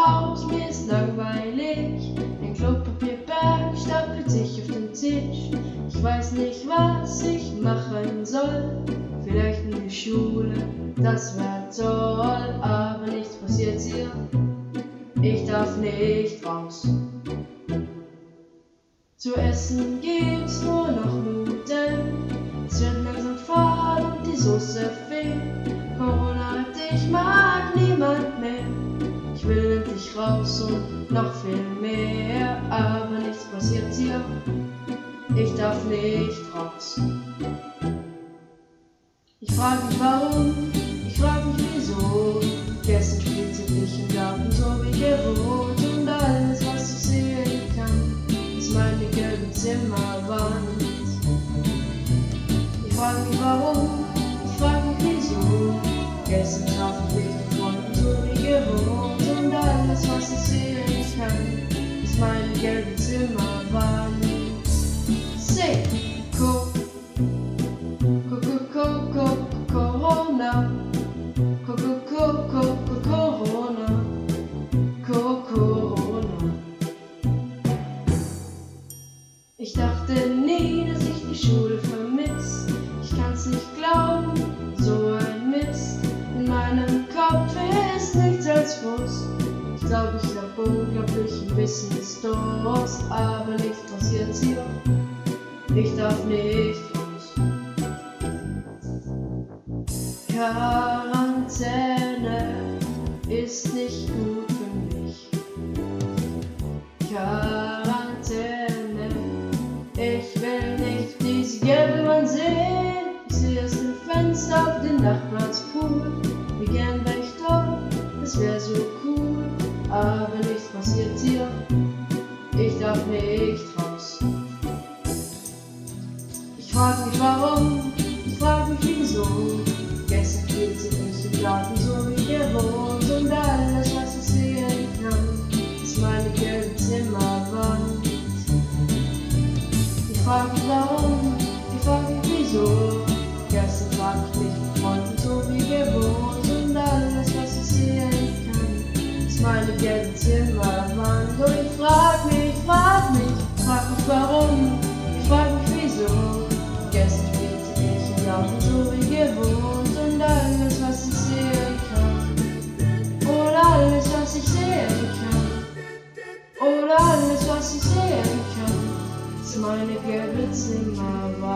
Haus, mir ist langweilig. Ein Klopapierberg stapelt sich auf den Tisch. Ich weiß nicht, was ich machen soll. Vielleicht in die Schule, das wär toll. Aber nichts passiert hier, ich darf nicht raus. Zu essen gibt's nur noch Nudeln. Es wird langsam fahl und die Soße fehlt. Corona hat, ich mag niemand mehr. Ich will endlich raus und noch viel mehr. Aber nichts passiert hier, ich darf nicht raus. Ich frag mich warum, ich frag mich wieso. Gestern spielte ich im Garten so wie gewohnt. Und alles was ich sehen kann, ist meine gelbe Zimmerwand. Ich frag mich warum, ich frag mich wieso. Gestern traf ich mich mit Freunden so wie gewohnt. Und alles was ich sehen kann, ist meine gelbe Zimmerwand. Say, Corona, Corona. Ich dachte nie, dass ich die Schule vermiss. Ich kann's nicht glauben, so ein Mist. In meinem Kopf ist nichts als Frust. Ich glaub, ich hab unglaublich ein bisschen Durst. Aber nichts passiert hier, ich darf nicht raus. Quarantäne ist nicht gut für mich. Quarantäne, ich will nicht diese gelbe Wand sehen. Ich sehe aus dem Fenster auf den Nachbarspool. Wie gern wär ich dort, das wär so cool. Aber nichts passiert hier, ich darf nicht raus. Ich frag mich warum, ich frag mich wieso. Gestern spielte ich im Garten so wie gewohnt. Und alles was ich sehen kann, ist meine gelbe Zimmerwand. Ich frag mich warum, ich frag mich wieso. Gestern traf ich mich mit Freunden so wie gewohnt. Und alles was ich sehen kann, ist meine gelbe Zimmerwand. Und ich frag mich warum, ich frag mich wieso. Gestern spielte ich im Garten so wie gewohnt. Und alles was ich sehen kann, oder alles was ich sehen kann, oder alles was ich sehen kann, ist meine gelbe Zimmerwand.